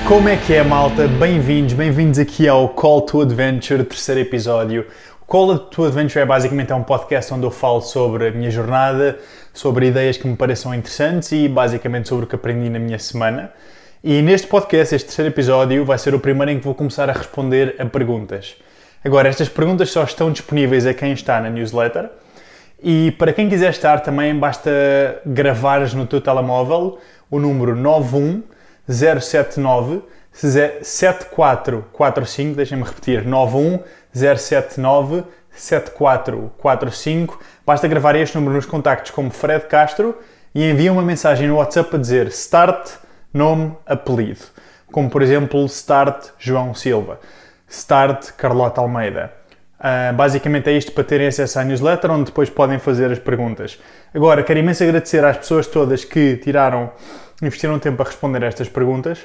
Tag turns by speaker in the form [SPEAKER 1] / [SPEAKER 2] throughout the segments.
[SPEAKER 1] Como é que é, malta? Bem-vindos aqui ao Call to Adventure, terceiro episódio. O Call to Adventure é basicamente um podcast onde eu falo sobre a minha jornada, sobre ideias que me pareçam interessantes e basicamente sobre o que aprendi na minha semana. E neste podcast, este terceiro episódio, vai ser o primeiro em que vou começar a responder a perguntas. Agora, estas perguntas só estão disponíveis a quem está na newsletter e para quem quiser estar também basta gravares no teu telemóvel o número 91079-7445, deixem-me repetir, 91079-7445. Basta gravar este número nos contactos como Fred Castro e envia uma mensagem no WhatsApp a dizer Start, nome, apelido. Como por exemplo, Start João Silva, Start Carlota Almeida. Basicamente é isto para terem acesso à newsletter, onde depois podem fazer as perguntas. Agora, quero imenso agradecer às pessoas todas que investiram tempo a responder a estas perguntas.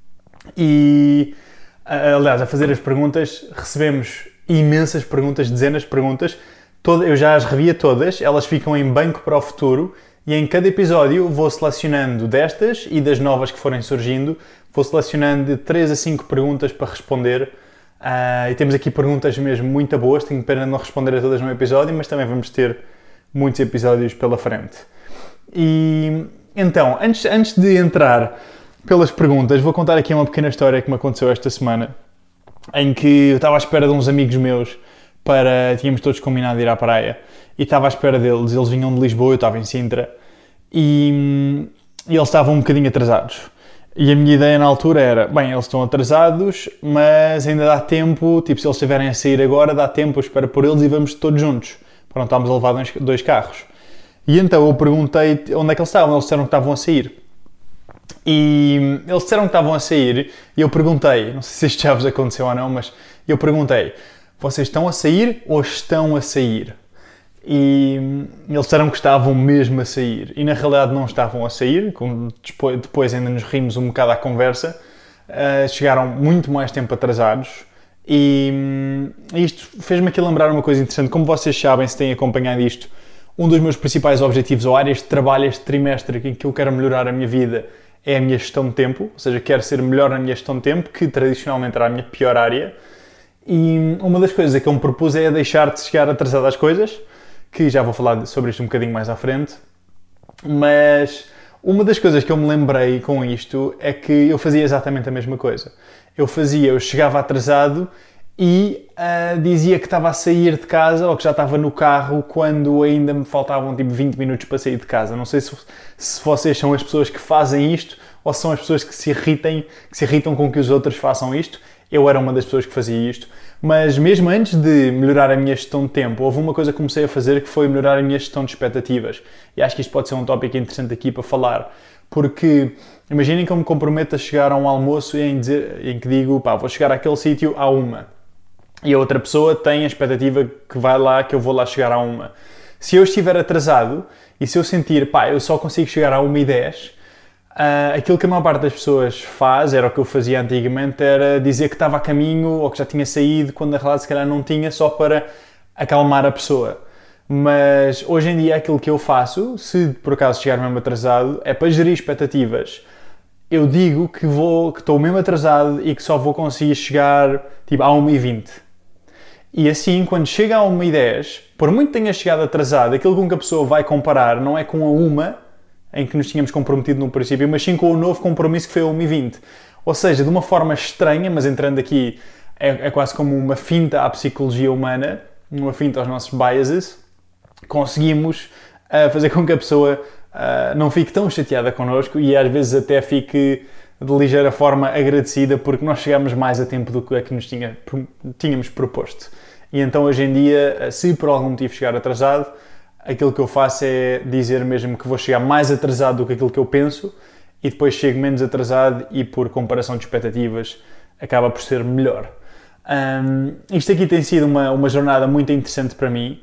[SPEAKER 1] E, aliás, a fazer as perguntas, recebemos imensas perguntas, dezenas de perguntas. Eu já as revia todas, elas ficam em banco para o futuro e em cada episódio vou selecionando destas e das novas que forem surgindo, vou selecionando de 3 a 5 perguntas para responder. E temos aqui perguntas mesmo muito boas, tenho pena de não responder a todas no episódio, mas também vamos ter muitos episódios pela frente. E então, antes de entrar pelas perguntas, vou contar aqui uma pequena história que me aconteceu esta semana, em que eu estava à espera de uns amigos meus tínhamos todos combinado de ir à praia, e estava à espera deles, eles vinham de Lisboa, eu estava em Sintra, e eles estavam um bocadinho atrasados. E a minha ideia na altura era, bem, eles estão atrasados, mas ainda dá tempo, tipo, se eles estiverem a sair agora, dá tempo, eu espero por eles e vamos todos juntos, para não estarmos a levar dois carros. E então eu perguntei onde é que eles estavam, eles disseram que estavam a sair. E eles disseram que estavam a sair e eu perguntei, não sei se isto já vos aconteceu ou não, mas eu perguntei, vocês estão a sair ou estão a sair? E eles disseram que estavam mesmo a sair e na realidade não estavam a sair, depois ainda nos rimos um bocado à conversa, chegaram muito mais tempo atrasados e isto fez-me aqui lembrar uma coisa interessante. Como vocês sabem, se têm acompanhado isto, um dos meus principais objetivos ou áreas de trabalho este trimestre em que eu quero melhorar a minha vida é a minha gestão de tempo, ou seja, quero ser melhor na minha gestão de tempo, que tradicionalmente era a minha pior área. E uma das coisas que eu me propus é deixar de chegar atrasado às coisas, que já vou falar sobre isto um bocadinho mais à frente, mas uma das coisas que eu me lembrei com isto é que eu fazia exatamente a mesma coisa. Eu chegava atrasado e dizia que estava a sair de casa ou que já estava no carro quando ainda me faltavam tipo 20 minutos para sair de casa. Não sei se vocês são as pessoas que fazem isto ou são as pessoas que se irritam com que os outros façam isto. Eu era uma das pessoas que fazia isto, mas mesmo antes de melhorar a minha gestão de tempo, houve uma coisa que comecei a fazer que foi melhorar a minha gestão de expectativas. E acho que isto pode ser um tópico interessante aqui para falar, porque imaginem que eu me comprometo a chegar a um almoço em que digo, vou chegar àquele sítio à 1. E a outra pessoa tem a expectativa que eu vou lá chegar à 1. Se eu estiver atrasado e se eu sentir, eu só consigo chegar à 1h10, aquilo que a maior parte das pessoas faz, era o que eu fazia antigamente, era dizer que estava a caminho ou que já tinha saído, quando na realidade se calhar não tinha, só para acalmar a pessoa. Mas hoje em dia aquilo que eu faço, se por acaso chegar mesmo atrasado, é para gerir expectativas. Eu digo que estou mesmo atrasado e que só vou conseguir chegar tipo à 1h20. E assim, quando chega a 1h10, por muito que tenha chegado atrasado, aquilo com que a pessoa vai comparar não é com a 1 em que nos tínhamos comprometido no princípio, mas sim com o novo compromisso que foi a 1h20. Ou seja, de uma forma estranha, mas entrando aqui, é quase como uma finta à psicologia humana, uma finta aos nossos biases, conseguimos fazer com que a pessoa não fique tão chateada connosco e às vezes até fique de ligeira forma agradecida porque nós chegamos mais a tempo do que é que nos tínhamos proposto. E então hoje em dia, se por algum motivo chegar atrasado, aquilo que eu faço é dizer mesmo que vou chegar mais atrasado do que aquilo que eu penso e depois chego menos atrasado e por comparação de expectativas acaba por ser melhor. Isto aqui tem sido uma jornada muito interessante para mim.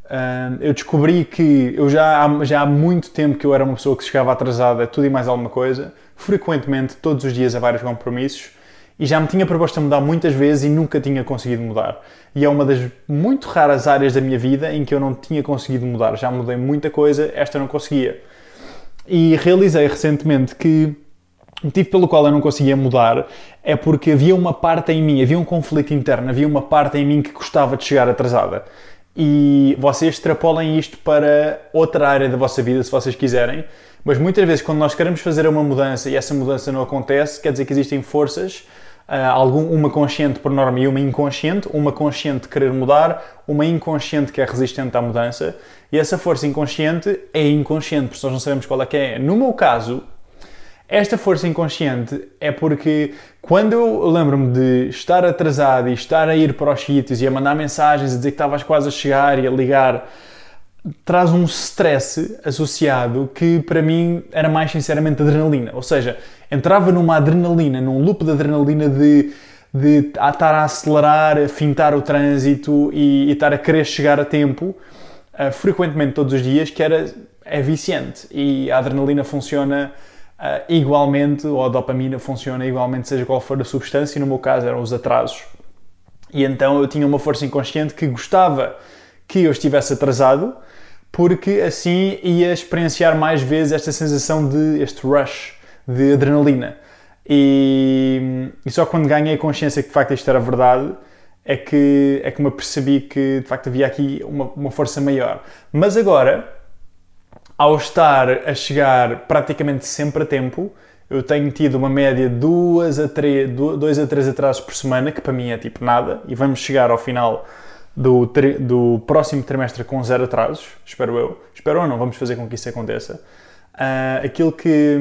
[SPEAKER 1] Eu descobri que já há muito tempo que eu era uma pessoa que chegava atrasada a tudo e mais alguma coisa, frequentemente, todos os dias a vários compromissos, e já me tinha proposto a mudar muitas vezes e nunca tinha conseguido mudar. E é uma das muito raras áreas da minha vida em que eu não tinha conseguido mudar. Já mudei muita coisa, esta não conseguia. E realizei recentemente que O motivo pelo qual eu não conseguia mudar é porque havia uma parte em mim, havia um conflito interno, havia uma parte em mim que gostava de chegar atrasada. E vocês extrapolem isto para outra área da vossa vida, se vocês quiserem, mas muitas vezes quando nós queremos fazer uma mudança e essa mudança não acontece, quer dizer que existem forças, uma consciente por norma e uma inconsciente de querer mudar, uma inconsciente que é resistente à mudança, e essa força inconsciente é inconsciente, porque nós não sabemos qual é que é. No meu caso, esta força inconsciente é porque quando eu lembro-me de estar atrasado e estar a ir para os sítios e a mandar mensagens, a dizer que estavas quase a chegar e a ligar, traz um stress associado que para mim era mais sinceramente adrenalina. Ou seja, entrava numa adrenalina, num loop de adrenalina de estar a acelerar, a fintar o trânsito e estar a querer chegar a tempo, frequentemente todos os dias, que é viciante. E a adrenalina funciona igualmente, ou a dopamina funciona igualmente, seja qual for a substância, e no meu caso eram os atrasos. E então eu tinha uma força inconsciente que gostava que eu estivesse atrasado, porque assim ia experienciar mais vezes esta sensação este rush de adrenalina. E só quando ganhei consciência que de facto isto era verdade, é que me apercebi que de facto havia aqui uma força maior. Mas agora, ao estar a chegar praticamente sempre a tempo, eu tenho tido uma média de 2 a 3 atrasos por semana, que para mim é tipo nada, e vamos chegar ao final do próximo trimestre com 0 atrasos, espero eu. Espero ou não, vamos fazer com que isso aconteça. Aquilo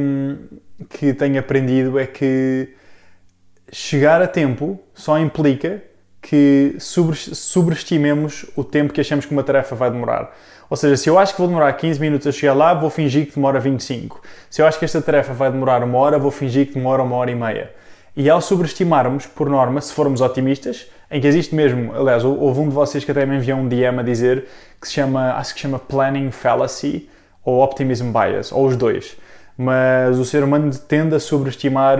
[SPEAKER 1] que tenho aprendido é que chegar a tempo só implica que sobreestimemos o tempo que achamos que uma tarefa vai demorar. Ou seja, se eu acho que vou demorar 15 minutos a chegar lá, vou fingir que demora 25. Se eu acho que esta tarefa vai demorar 1 hora, vou fingir que demora 1h30. E ao sobreestimarmos, por norma, se formos otimistas, em que existe mesmo, aliás, houve um de vocês que até me enviou um DM a dizer que acho que se chama Planning Fallacy ou Optimism Bias, ou os dois. Mas o ser humano tende a subestimar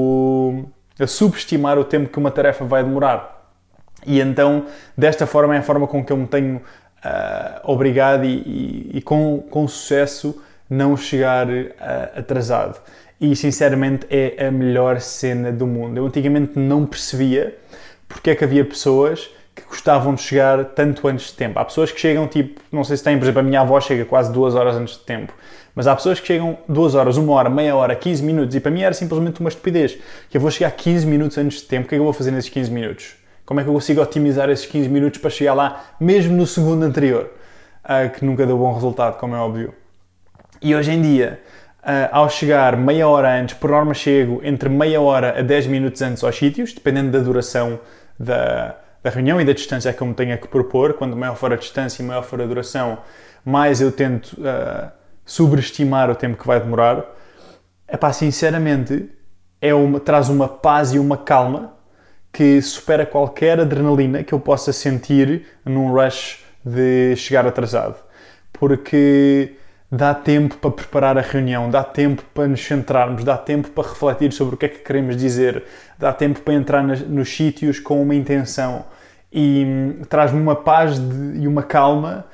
[SPEAKER 1] o tempo que uma tarefa vai demorar. E então, desta forma, é a forma com que eu me tenho obrigado e com sucesso não chegar atrasado. E, sinceramente, é a melhor cena do mundo. Eu antigamente não percebia porque é que havia pessoas que gostavam de chegar tanto antes de tempo. Há pessoas que chegam, tipo, não sei se têm, por exemplo, a minha avó chega quase 2 horas antes de tempo. Mas há pessoas que chegam 2 horas, 1 hora, meia hora, 15 minutos, e para mim era simplesmente uma estupidez. Que eu vou chegar 15 minutos antes de tempo, o que é que eu vou fazer nesses 15 minutos? Como é que eu consigo otimizar esses 15 minutos para chegar lá, mesmo no segundo anterior? Que nunca deu bom resultado, como é óbvio. E hoje em dia, ao chegar meia hora antes, por norma chego entre meia hora a 10 minutos antes aos sítios, dependendo da duração da reunião e da distância que eu me tenha que propor. Quando maior for a distância e maior for a duração, mais eu tento sobreestimar o tempo que vai demorar. Sinceramente, traz uma paz e uma calma que supera qualquer adrenalina que eu possa sentir num rush de chegar atrasado. Porque dá tempo para preparar a reunião, dá tempo para nos centrarmos, dá tempo para refletir sobre o que é que queremos dizer, dá tempo para entrar nos sítios com uma intenção e traz-me uma paz e uma calma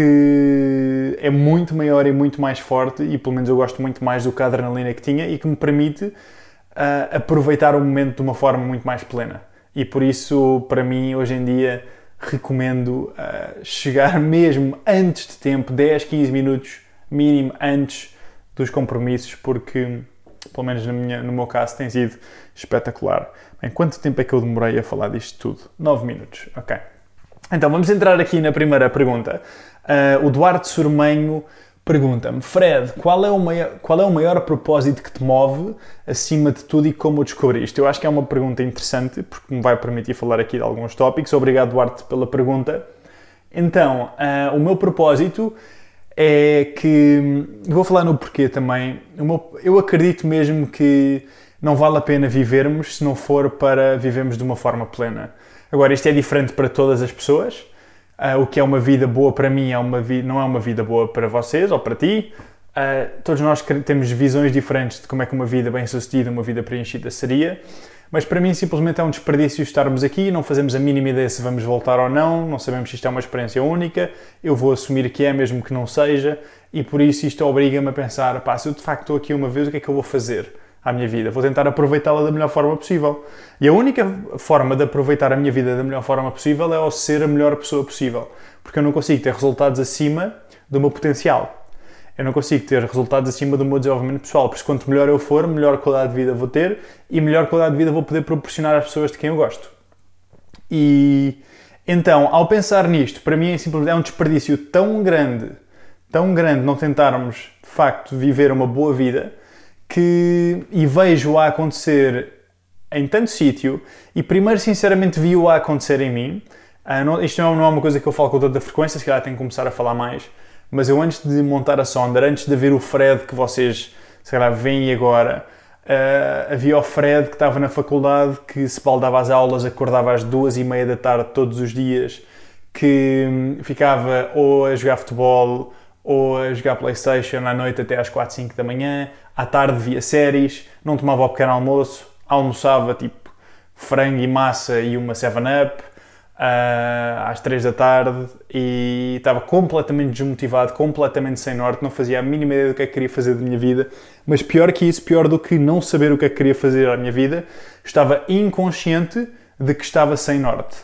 [SPEAKER 1] que é muito maior e muito mais forte, e pelo menos eu gosto muito mais do que a adrenalina que tinha, e que me permite aproveitar o momento de uma forma muito mais plena. E por isso, para mim, hoje em dia, recomendo chegar mesmo antes de tempo, 10, 15 minutos mínimo antes dos compromissos, porque, pelo menos no meu caso, tem sido espetacular. Bem, quanto tempo é que eu demorei a falar disto tudo? 9 minutos, ok. Então, vamos entrar aqui na primeira pergunta. O Duarte Surmenho pergunta-me: Fred, qual é o maior propósito que te move acima de tudo e como o descobriste? Eu acho que é uma pergunta interessante, porque me vai permitir falar aqui de alguns tópicos. Obrigado, Duarte, pela pergunta. Então, o meu propósito é que... Vou falar no porquê também. Eu acredito mesmo que não vale a pena vivermos se não for para vivermos de uma forma plena. Agora, isto é diferente para todas as pessoas. O que é uma vida boa para mim não é uma vida boa para vocês ou para ti. Todos nós temos visões diferentes de como é que uma vida bem-sucedida, uma vida preenchida seria. Mas para mim simplesmente é um desperdício estarmos aqui, não fazemos a mínima ideia se vamos voltar ou não sabemos se isto é uma experiência única, eu vou assumir que é mesmo que não seja, e por isso isto obriga-me a pensar, se eu de facto estou aqui uma vez, o que é que eu vou fazer? à minha vida. Vou tentar aproveitá-la da melhor forma possível. E a única forma de aproveitar a minha vida da melhor forma possível é ao ser a melhor pessoa possível. Porque eu não consigo ter resultados acima do meu potencial. Eu não consigo ter resultados acima do meu desenvolvimento pessoal. Por isso, quanto melhor eu for, melhor qualidade de vida vou ter e melhor qualidade de vida vou poder proporcionar às pessoas de quem eu gosto. E então, ao pensar nisto, para mim é um desperdício tão grande não tentarmos, de facto, viver uma boa vida, e vejo-o a acontecer em tanto sítio, e primeiro, sinceramente, vi-o a acontecer em mim. Isto não é uma coisa que eu falo com tanta frequência, se calhar tenho que começar a falar mais, mas eu antes de montar a Sonder, antes de ver o Fred que vocês, se calhar, veem agora, havia o Fred que estava na faculdade, que se baldava às aulas, acordava às 2h30 da tarde todos os dias, que ficava ou a jogar futebol ou a jogar Playstation à noite até às 4, 5 da manhã, à tarde via séries, não tomava o pequeno almoço, almoçava tipo frango e massa e uma 7-Up às 3 da tarde e estava completamente desmotivado, completamente sem norte, não fazia a mínima ideia do que é que queria fazer da minha vida, mas pior que isso, pior do que não saber o que é que queria fazer da minha vida, estava inconsciente de que estava sem norte.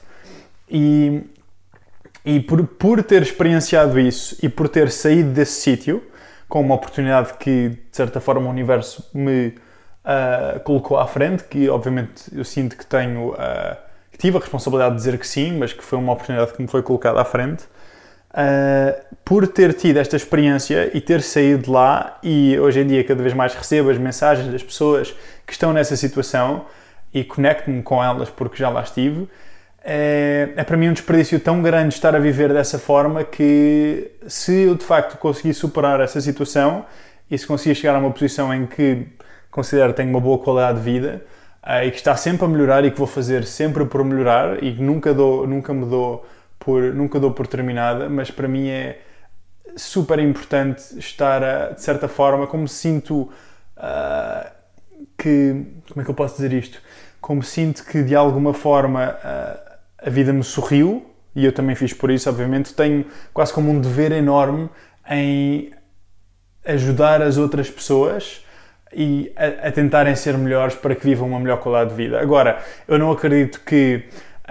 [SPEAKER 1] E por ter experienciado isso e por ter saído desse sítio, com uma oportunidade que, de certa forma, o universo me colocou à frente, que obviamente eu sinto que que tive a responsabilidade de dizer que sim, mas que foi uma oportunidade que me foi colocada à frente, por ter tido esta experiência e ter saído de lá, e hoje em dia cada vez mais recebo as mensagens das pessoas que estão nessa situação e conecto-me com elas porque já lá estive, é para mim um desperdício tão grande estar a viver dessa forma que se eu de facto conseguir superar essa situação e se conseguir chegar a uma posição em que considero que tenho uma boa qualidade de vida e que está sempre a melhorar e que vou fazer sempre por melhorar e que nunca dou por terminada, mas para mim é super importante estar, de certa forma, como sinto como é que eu posso dizer isto? Como sinto que de alguma forma a vida me sorriu, e eu também fiz por isso, obviamente, tenho quase como um dever enorme em ajudar as outras pessoas e a tentarem ser melhores para que vivam uma melhor qualidade de vida. Agora, eu não acredito que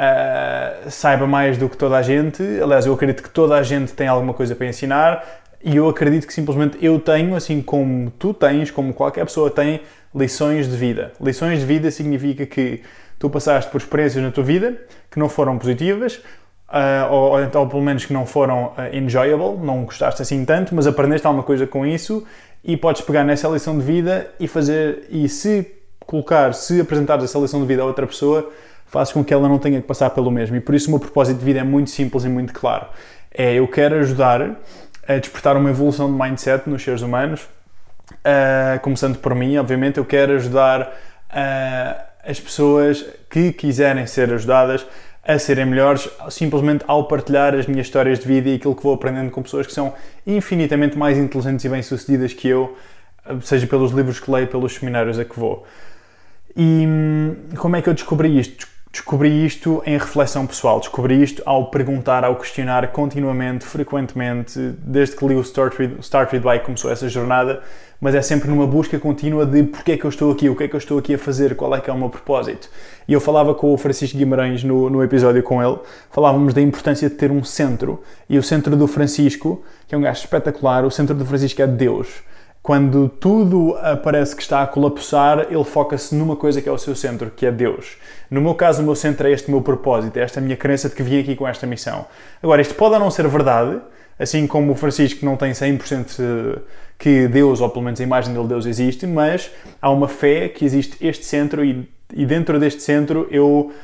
[SPEAKER 1] saiba mais do que toda a gente, aliás, eu acredito que toda a gente tem alguma coisa para ensinar, e eu acredito que simplesmente eu tenho, assim como tu tens, como qualquer pessoa tem, lições de vida. Lições de vida significa que tu passaste por experiências na tua vida que não foram positivas, ou então pelo menos que não foram enjoyable, não gostaste assim tanto, mas aprendeste alguma coisa com isso e podes pegar nessa lição de vida e se apresentares essa lição de vida a outra pessoa, fazes com que ela não tenha que passar pelo mesmo. E por isso o meu propósito de vida é muito simples e muito claro. Eu quero ajudar a despertar uma evolução de mindset nos seres humanos, começando por mim, obviamente. Eu quero ajudar as pessoas que quiserem ser ajudadas a serem melhores, simplesmente ao partilhar as minhas histórias de vida e aquilo que vou aprendendo com pessoas que são infinitamente mais inteligentes e bem-sucedidas que eu, seja pelos livros que leio, pelos seminários a que vou. E como é que eu descobri isto? Descobri isto em reflexão pessoal, descobri isto ao perguntar, ao questionar continuamente, frequentemente, desde que li o Start With Why começou essa jornada, mas é sempre numa busca contínua de porque é que eu estou aqui, o que é que eu estou aqui a fazer, qual é que é o meu propósito. E eu falava com o Francisco Guimarães no episódio com ele, falávamos da importância de ter um centro, e o centro do Francisco, que é um gajo espetacular, o centro do Francisco é Deus. Quando tudo parece que está a colapsar, ele foca-se numa coisa que é o seu centro, que é Deus. No meu caso, o meu centro é este meu propósito, é esta minha crença de que vim aqui com esta missão. Agora, isto pode ou não ser verdade, assim como o Francisco não tem 100% que Deus, ou pelo menos a imagem dele, Deus existe, mas há uma fé que existe este centro e dentro deste centro eu,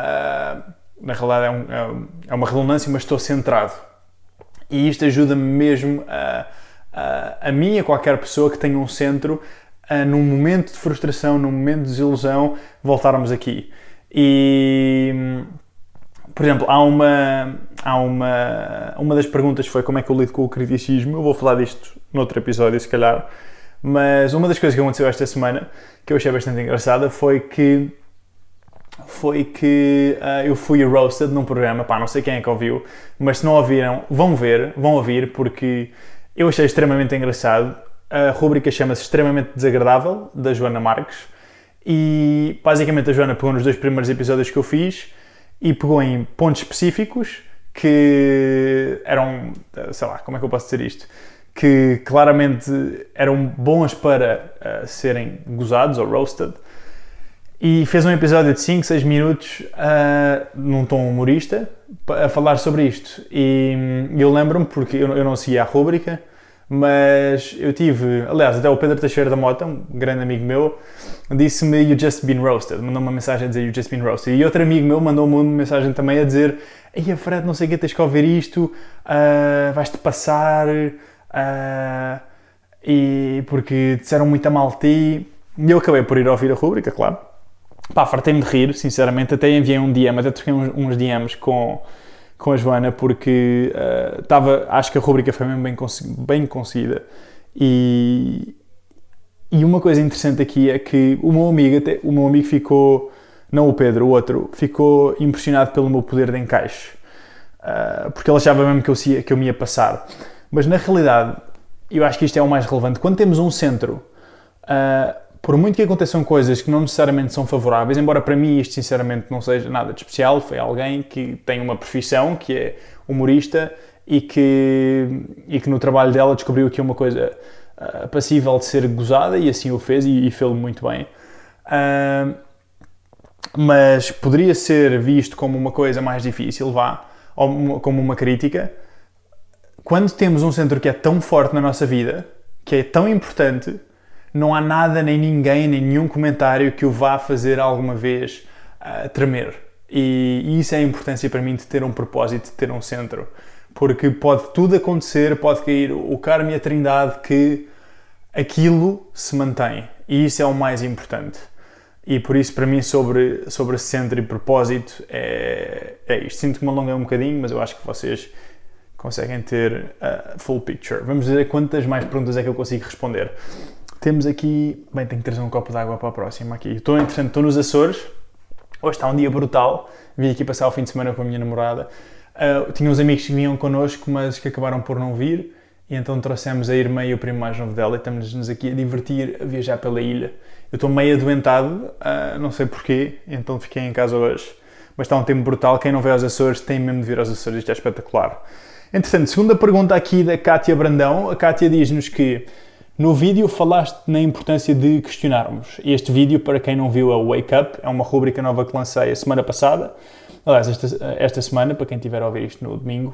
[SPEAKER 1] na realidade é uma redundância, mas estou centrado. E isto ajuda-me mesmo a mim e a qualquer pessoa que tenha um centro, num momento de frustração, num momento de desilusão, voltarmos aqui. E, por exemplo, uma das perguntas foi como é que eu lido com o criticismo. Eu vou falar disto noutro episódio, se calhar, mas uma das coisas que aconteceu esta semana, que eu achei bastante engraçada, foi que eu fui roasted num programa, não sei quem é que ouviu, mas se não ouviram, vão ouvir, porque eu achei extremamente engraçado. A rubrica chama-se Extremamente Desagradável, da Joana Marques. E basicamente a Joana pegou nos 2 primeiros episódios que eu fiz e pegou em pontos específicos que eram, sei lá, como é que eu posso dizer isto? Que claramente eram bons para serem gozados ou roasted. E fez um episódio de 5, 6 minutos num tom humorista a falar sobre isto. E eu lembro-me, porque eu não seguia a rubrica, mas eu tive... Aliás, até o Pedro Teixeira da Mota, um grande amigo meu, disse-me "You just been roasted", mandou-me uma mensagem a dizer "You just been roasted". E outro amigo meu mandou-me uma mensagem também a dizer "Ei, Fred, não sei o que, tens que ouvir isto, vais-te passar, e porque disseram muito a mal de ti". E eu acabei por ir ouvir a rubrica, claro. Pá, fartei-me de rir, sinceramente, até enviei um DM, até troquei uns DMs com a Joana, porque acho que a rubrica foi mesmo bem conseguida. E uma coisa interessante aqui é que o meu amigo ficou, não o Pedro, o outro, ficou impressionado pelo meu poder de encaixe, porque ele achava mesmo que eu me ia passar. Mas na realidade, eu acho que isto é o mais relevante. Quando temos um centro, por muito que aconteçam coisas que não necessariamente são favoráveis, embora para mim isto sinceramente não seja nada de especial, foi alguém que tem uma profissão, que é humorista, e que no trabalho dela descobriu que é uma coisa passível de ser gozada, e assim o fez, e fez-lo muito bem. Mas poderia ser visto como uma coisa mais difícil, ou como uma crítica. Quando temos um centro que é tão forte na nossa vida, que é tão importante, não há nada, nem ninguém, nem nenhum comentário que o vá fazer alguma vez tremer. E isso é a importância para mim de ter um propósito, de ter um centro. Porque pode tudo acontecer, pode cair o karma e a trindade, que aquilo se mantém. E isso é o mais importante. E por isso, para mim, sobre centro e propósito, é isto. Sinto que me alonguei um bocadinho, mas eu acho que vocês conseguem ter a full picture. Vamos ver quantas mais perguntas é que eu consigo responder. Temos aqui... Bem, tenho que trazer um copo de água para a próxima aqui. Estou nos Açores. Hoje está um dia brutal. Vim aqui passar o fim de semana com a minha namorada. Tinha uns amigos que vinham connosco, mas que acabaram por não vir. E então trouxemos a irmã e o primo mais novo dela e estamos-nos aqui a divertir, a viajar pela ilha. Eu estou meio adoentado, não sei porquê, então fiquei em casa hoje. Mas está um tempo brutal. Quem não vê aos Açores tem mesmo de vir aos Açores. Isto é espetacular. Entretanto, segunda pergunta aqui da Kátia Brandão. A Kátia diz-nos que no vídeo falaste na importância de questionarmos. Este vídeo, para quem não viu, é o Wake Up. É uma rubrica nova que lancei a semana passada. Aliás, esta semana, para quem estiver a ouvir isto no domingo.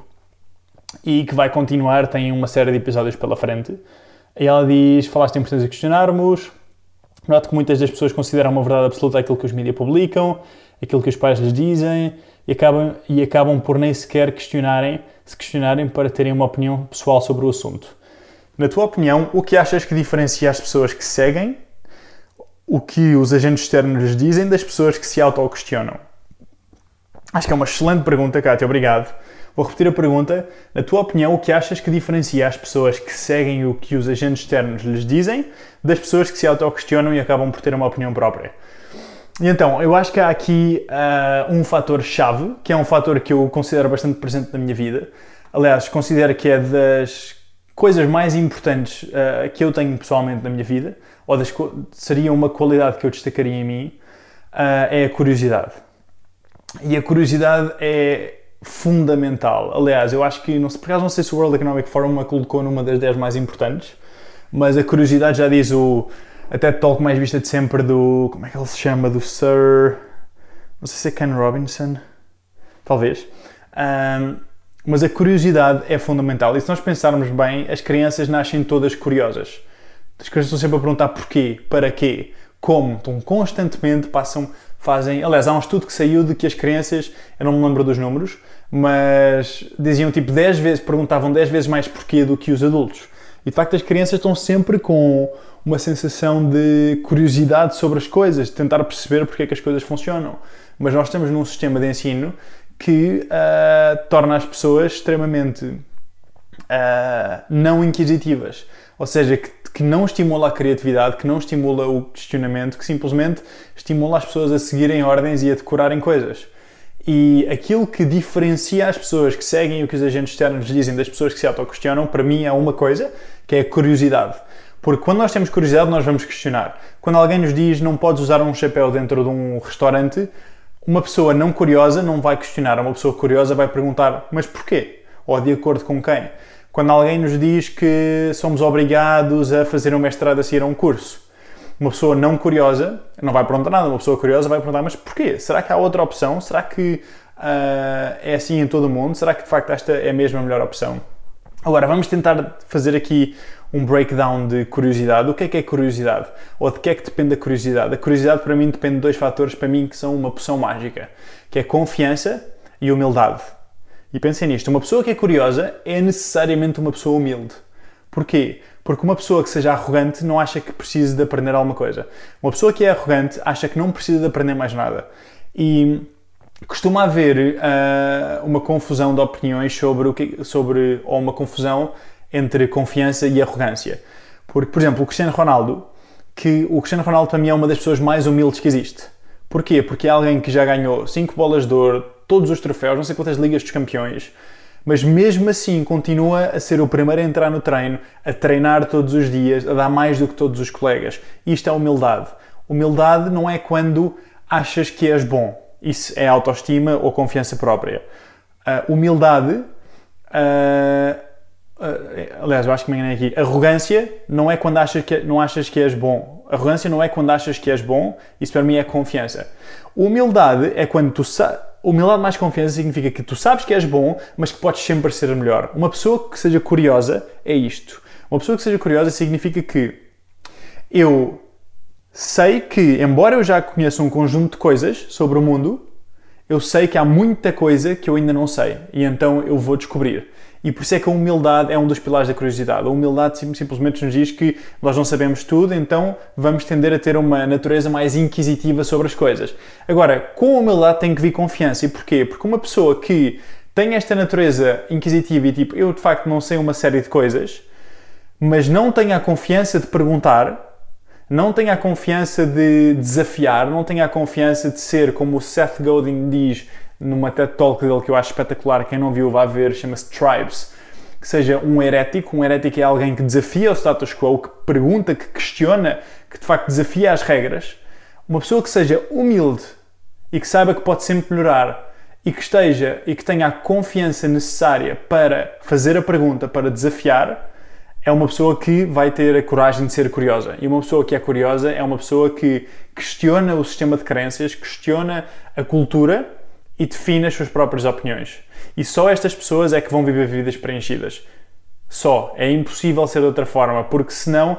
[SPEAKER 1] E que vai continuar, tem uma série de episódios pela frente. E ela diz, falaste da importância de questionarmos. Noto que muitas das pessoas consideram uma verdade absoluta aquilo que os mídias publicam, aquilo que os pais lhes dizem, e acabam por nem sequer se questionarem para terem uma opinião pessoal sobre o assunto. Na tua opinião, o que achas que diferencia as pessoas que seguem o que os agentes externos lhes dizem das pessoas que se auto-questionam? Acho que é uma excelente pergunta, Kátia, obrigado. Vou repetir a pergunta. Na tua opinião, o que achas que diferencia as pessoas que seguem o que os agentes externos lhes dizem das pessoas que se auto-questionam e acabam por ter uma opinião própria? E então, eu acho que há aqui um fator-chave, que é um fator que eu considero bastante presente na minha vida. Aliás, considero que é das coisas mais importantes que eu tenho pessoalmente na minha vida, ou seria uma qualidade que eu destacaria em mim, é a curiosidade. E a curiosidade é fundamental. Aliás, eu acho que, por acaso não sei se o World Economic Forum a colocou numa das 10 mais importantes, mas a curiosidade já diz até o talk mais vista de sempre do... Como é que ele se chama? Do Sir... Não sei se é Ken Robinson. Talvez. Mas a curiosidade é fundamental. E se nós pensarmos bem, as crianças nascem todas curiosas. As crianças estão sempre a perguntar porquê, para quê, como. Então, constantemente fazem... Aliás, há um estudo que saiu de que as crianças, eu não me lembro dos números, mas diziam tipo 10 vezes, perguntavam 10 vezes mais porquê do que os adultos. E de facto as crianças estão sempre com uma sensação de curiosidade sobre as coisas, de tentar perceber porque é que as coisas funcionam. Mas nós estamos num sistema de ensino que torna as pessoas extremamente não inquisitivas. Ou seja, que não estimula a criatividade, que não estimula o questionamento, que simplesmente estimula as pessoas a seguirem ordens e a decorarem coisas. E aquilo que diferencia as pessoas que seguem o que os agentes externos dizem das pessoas que se auto-questionam, para mim é uma coisa, que é a curiosidade. Porque quando nós temos curiosidade, nós vamos questionar. Quando alguém nos diz não podes usar um chapéu dentro de um restaurante, uma pessoa não curiosa não vai questionar. Uma pessoa curiosa vai perguntar, mas porquê? Ou de acordo com quem? Quando alguém nos diz que somos obrigados a fazer um mestrado a seguir a um curso, uma pessoa não curiosa não vai perguntar nada. Uma pessoa curiosa vai perguntar, mas porquê? Será que há outra opção? Será que é assim em todo o mundo? Será que de facto esta é mesmo a melhor opção? Agora, vamos tentar fazer aqui um breakdown de curiosidade. O que é curiosidade? Ou de que é que depende a curiosidade? A curiosidade para mim depende de dois fatores para mim que são uma poção mágica, que é confiança e humildade. E pensem nisto, uma pessoa que é curiosa é necessariamente uma pessoa humilde. Porquê? Porque uma pessoa que seja arrogante não acha que precise de aprender alguma coisa. Uma pessoa que é arrogante acha que não precisa de aprender mais nada. E costuma haver uma confusão de opiniões ou uma confusão entre confiança e arrogância. Porque, por exemplo, o Cristiano Ronaldo para mim é uma das pessoas mais humildes que existe. Porquê? Porque é alguém que já ganhou 5 bolas de ouro, todos os troféus, não sei quantas ligas dos campeões, mas mesmo assim continua a ser o primeiro a entrar no treino, a treinar todos os dias, a dar mais do que todos os colegas. Isto é humildade. Humildade não é quando achas que és bom. Isso é autoestima ou confiança própria. Humildade, aliás, eu acho que me enganei aqui. Arrogância não é quando não achas que és bom. Arrogância não é quando achas que és bom. Isso para mim é confiança. Humildade é quando tu sabes. Humildade mais confiança significa que tu sabes que és bom, mas que podes sempre ser melhor. Uma pessoa que seja curiosa é isto. Uma pessoa que seja curiosa significa que eu sei que, embora eu já conheça um conjunto de coisas sobre o mundo, eu sei que há muita coisa que eu ainda não sei. E então eu vou descobrir. E por isso é que a humildade é um dos pilares da curiosidade. A humildade simplesmente nos diz que nós não sabemos tudo, então vamos tender a ter uma natureza mais inquisitiva sobre as coisas. Agora, com a humildade tem que vir confiança. E porquê? Porque uma pessoa que tem esta natureza inquisitiva e tipo, eu de facto não sei uma série de coisas, mas não tem a confiança de perguntar, não tem a confiança de desafiar, não tem a confiança de ser, como o Seth Godin diz numa TED Talk dele que eu acho espetacular, quem não viu vá ver, chama-se Tribes, que seja um herético. Um herético é alguém que desafia o status quo, que pergunta, que questiona, que de facto desafia as regras. Uma pessoa que seja humilde e que saiba que pode sempre melhorar e que tenha a confiança necessária para fazer a pergunta, para desafiar, é uma pessoa que vai ter a coragem de ser curiosa. E uma pessoa que é curiosa é uma pessoa que questiona o sistema de crenças, questiona a cultura e define as suas próprias opiniões. E só estas pessoas é que vão viver vidas preenchidas. Só. É impossível ser de outra forma, porque senão...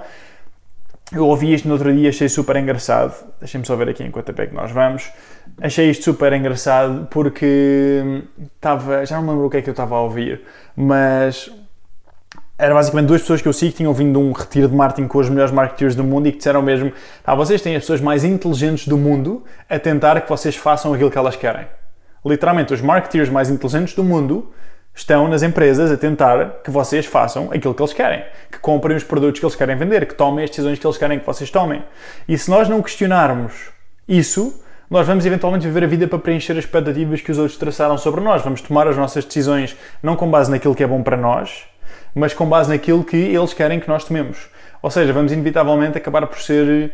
[SPEAKER 1] Eu ouvi isto no outro dia, achei super engraçado. Deixem-me só ver aqui enquanto é que nós vamos. Achei isto super engraçado porque já não me lembro o que é que eu estava a ouvir, mas era basicamente duas pessoas que eu sigo que tinham vindo de um retiro de marketing com os melhores marketeers do mundo e que disseram mesmo: vocês têm as pessoas mais inteligentes do mundo a tentar que vocês façam aquilo que elas querem. Literalmente, os marketeers mais inteligentes do mundo estão nas empresas a tentar que vocês façam aquilo que eles querem, que comprem os produtos que eles querem vender, que tomem as decisões que eles querem que vocês tomem. E se nós não questionarmos isso, nós vamos eventualmente viver a vida para preencher as expectativas que os outros traçaram sobre nós. Vamos tomar as nossas decisões não com base naquilo que é bom para nós, mas com base naquilo que eles querem que nós tomemos. Ou seja, vamos inevitavelmente acabar por ser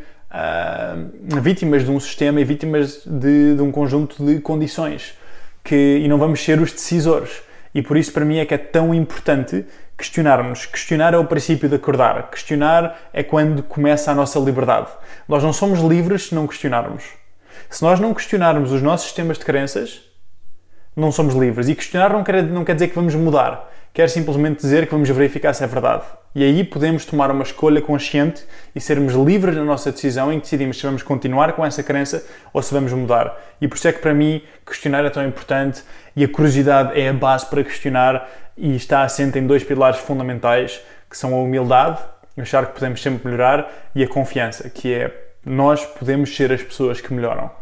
[SPEAKER 1] vítimas de um sistema e vítimas de um conjunto de condições e não vamos ser os decisores. E por isso para mim é que é tão importante questionarmos. Questionar é o princípio de acordar. Questionar é quando começa a nossa liberdade. Nós não somos livres se não questionarmos. Se nós não questionarmos os nossos sistemas de crenças, não somos livres. E questionar não quer dizer que vamos mudar. Quer simplesmente dizer que vamos verificar se é verdade. E aí podemos tomar uma escolha consciente e sermos livres na nossa decisão em que decidimos se vamos continuar com essa crença ou se vamos mudar. E por isso é que para mim questionar é tão importante e a curiosidade é a base para questionar e está assente em dois pilares fundamentais, que são a humildade, achar que podemos sempre melhorar, e a confiança, que é nós podemos ser as pessoas que melhoram.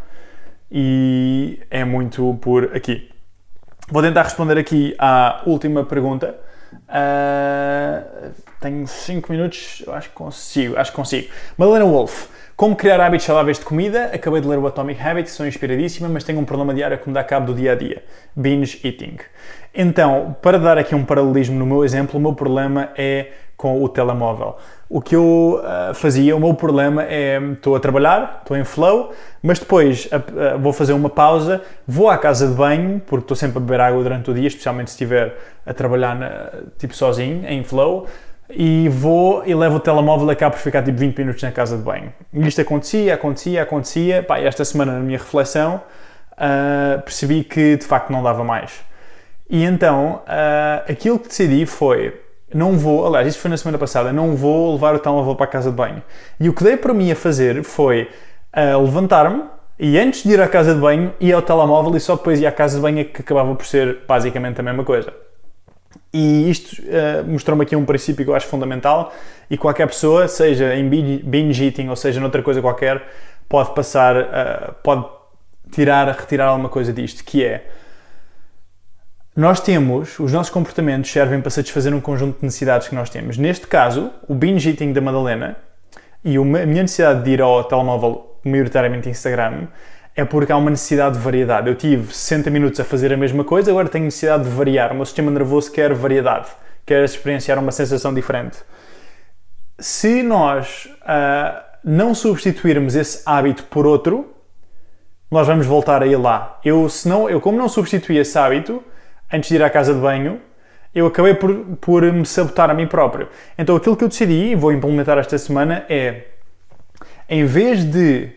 [SPEAKER 1] E é muito por aqui. Vou tentar responder aqui à última pergunta. Tenho 5 minutos, eu acho que consigo. Madalena Wolf: como criar hábitos saudáveis de comida? Acabei de ler o Atomic Habits, sou inspiradíssima, mas tenho um problema diário que me dá cabo do dia a dia: binge eating. Então, para dar aqui um paralelismo no meu exemplo, o meu problema é com o telemóvel. O que eu fazia, o meu problema é, estou a trabalhar, estou em flow, mas depois vou fazer uma pausa, vou à casa de banho, porque estou sempre a beber água durante o dia, especialmente se estiver a trabalhar tipo sozinho, em flow, e vou e levo o telemóvel e acabo por ficar tipo 20 minutos na casa de banho. E isto acontecia. Pá, esta semana na minha reflexão percebi que de facto não dava mais. E então aquilo que decidi foi, aliás, isto foi na semana passada, não vou levar o telemóvel para a casa de banho. E o que dei para mim a fazer foi levantar-me e antes de ir à casa de banho ia ao telemóvel e só depois ia à casa de banho que acabava por ser basicamente a mesma coisa. E isto mostrou-me aqui um princípio que eu acho fundamental e qualquer pessoa, seja em binge eating ou seja noutra coisa qualquer, pode pode retirar alguma coisa disto, que é, os nossos comportamentos servem para satisfazer um conjunto de necessidades que nós temos. Neste caso, o binge eating da Madalena e a minha necessidade de ir ao telemóvel, maioritariamente Instagram, é porque há uma necessidade de variedade. Eu tive 60 minutos a fazer a mesma coisa, agora tenho necessidade de variar. O meu sistema nervoso quer variedade, quer experienciar uma sensação diferente. Se nós não substituirmos esse hábito por outro, nós vamos voltar a ir lá. Eu como não substituí esse hábito, antes de ir à casa de banho, eu acabei por me sabotar a mim próprio. Então aquilo que eu decidi, e vou implementar esta semana, é, em vez de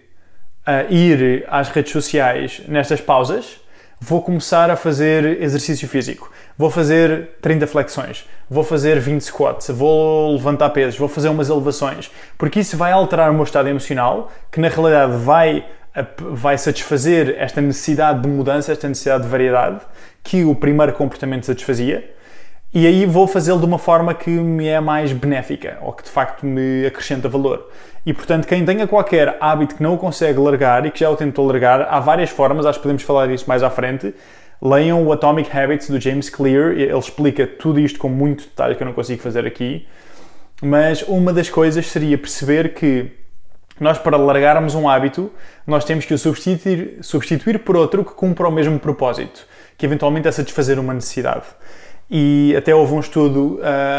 [SPEAKER 1] ir às redes sociais nestas pausas, vou começar a fazer exercício físico. Vou fazer 30 flexões, vou fazer 20 squats, vou levantar pesos, vou fazer umas elevações, porque isso vai alterar o meu estado emocional, que na realidade vai satisfazer esta necessidade de mudança, esta necessidade de variedade, que o primeiro comportamento satisfazia, e aí vou fazê-lo de uma forma que me é mais benéfica, ou que de facto me acrescenta valor. E portanto, quem tenha qualquer hábito que não o consegue largar e que já o tentou largar, há várias formas, acho que podemos falar disso mais à frente. Leiam o Atomic Habits do James Clear, ele explica tudo isto com muito detalhe que eu não consigo fazer aqui, mas uma das coisas seria perceber que nós, para largarmos um hábito, nós temos que o substituir por outro que cumpra o mesmo propósito, que eventualmente é satisfazer uma necessidade. E até houve um estudo,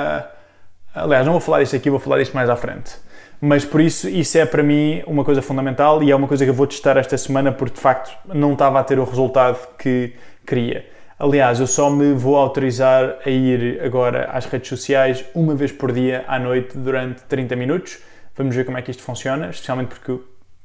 [SPEAKER 1] aliás, não vou falar disto aqui, vou falar disto mais à frente. Mas por isso é para mim uma coisa fundamental e é uma coisa que eu vou testar esta semana porque de facto não estava a ter o resultado que queria. Aliás, eu só me vou autorizar a ir agora às redes sociais uma vez por dia à noite durante 30 minutos. Vamos ver como é que isto funciona, especialmente porque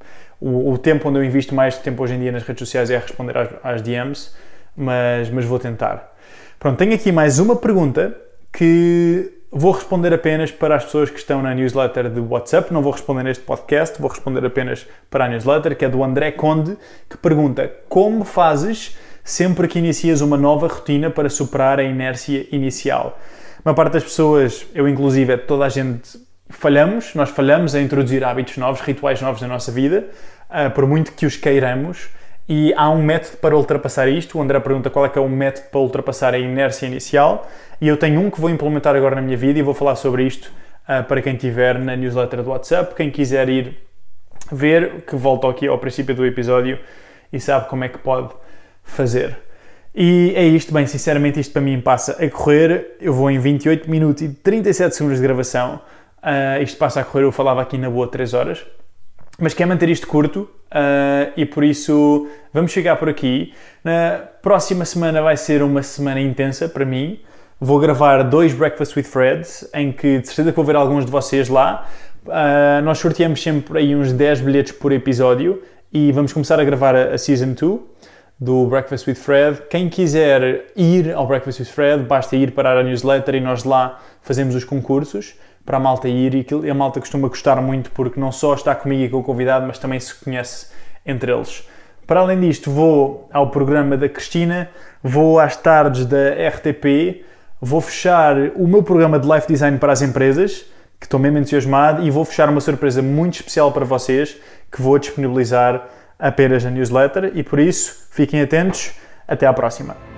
[SPEAKER 1] o tempo onde eu invisto mais tempo hoje em dia nas redes sociais é a responder às DMs, mas vou tentar. Pronto, tenho aqui mais uma pergunta que vou responder apenas para as pessoas que estão na newsletter do WhatsApp, não vou responder neste podcast, vou responder apenas para a newsletter, que é do André Conde, que pergunta: como fazes sempre que inicias uma nova rotina para superar a inércia inicial? A maior parte das pessoas, eu inclusive, toda a gente, nós falhamos a introduzir hábitos novos, rituais novos na nossa vida, por muito que os queiramos, e há um método para ultrapassar isto. O André pergunta qual é que é o método para ultrapassar a inércia inicial, e eu tenho um que vou implementar agora na minha vida e vou falar sobre isto para quem estiver na newsletter do WhatsApp. Quem quiser ir ver, que volta aqui ao princípio do episódio e sabe como é que pode fazer. E é isto, bem, sinceramente isto para mim passa a correr, eu vou em 28 minutos e 37 segundos de gravação, isto passa a correr, eu falava aqui na boa 3 horas, mas quero manter isto curto e por isso vamos chegar por aqui. Na próxima semana vai ser uma semana intensa para mim, vou gravar 2 Breakfast with Freds, em que de certeza que vou ver alguns de vocês lá. Nós sorteamos sempre aí uns 10 bilhetes por episódio e vamos começar a gravar a Season 2 do Breakfast with Fred. Quem quiser ir ao Breakfast with Fred, basta ir parar a newsletter e nós lá fazemos os concursos para a malta ir, e a malta costuma gostar muito porque não só está comigo e com o convidado, mas também se conhece entre eles. Para além disto, vou ao programa da Cristina, vou às tardes da RTP, vou fechar o meu programa de Life Design para as empresas, que estou mesmo entusiasmado, e vou fechar uma surpresa muito especial para vocês, que vou disponibilizar apenas na newsletter, e por isso, fiquem atentos, até à próxima.